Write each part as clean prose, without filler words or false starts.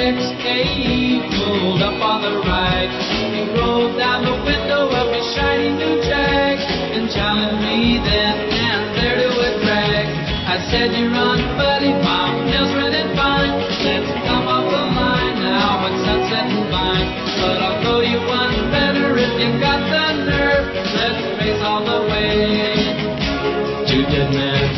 XA pulled up on the right. He rolled down the window of his shiny new Jag and challenged me then and there to a drag. I said, "You're on, buddy, my mill's running fine. Let's come off the line now, it's sunset and fine. But I'll throw you one better if you got the nerve. Let's race all the way to Dead Man's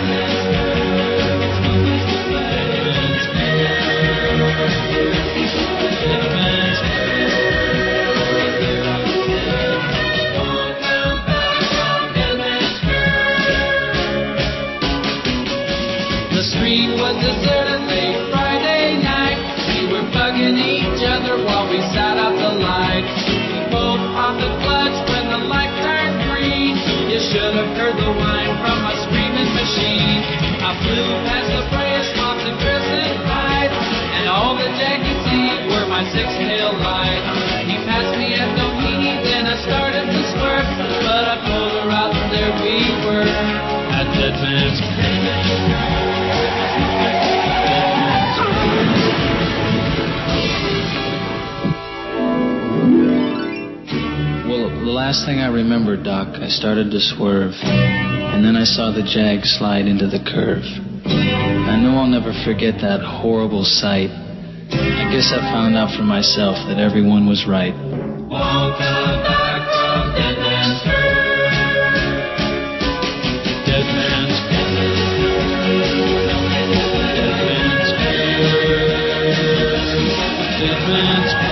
The street was deserted late Friday night. We were bugging each other while we sat out the lights. We both popped the clutch when the light turned green. You should have heard the whine from a screaming machine. I flew past the Brea swamps and Crescent Tide, and all the Jag could see were my six-tail lights. He passed me at Doheny, then I started to swerve, but I pulled her out and there we were at Dead Man's Well, the last thing I remember, Doc, I started to swerve, and then I saw the Jag slide into the curve. I know I'll never forget that horrible sight. I guess I found out for myself that everyone was right. Won't come back from Dead Man's Curve. Dead Man's Curve. Dead Man's Curve. Dead Man's Curve.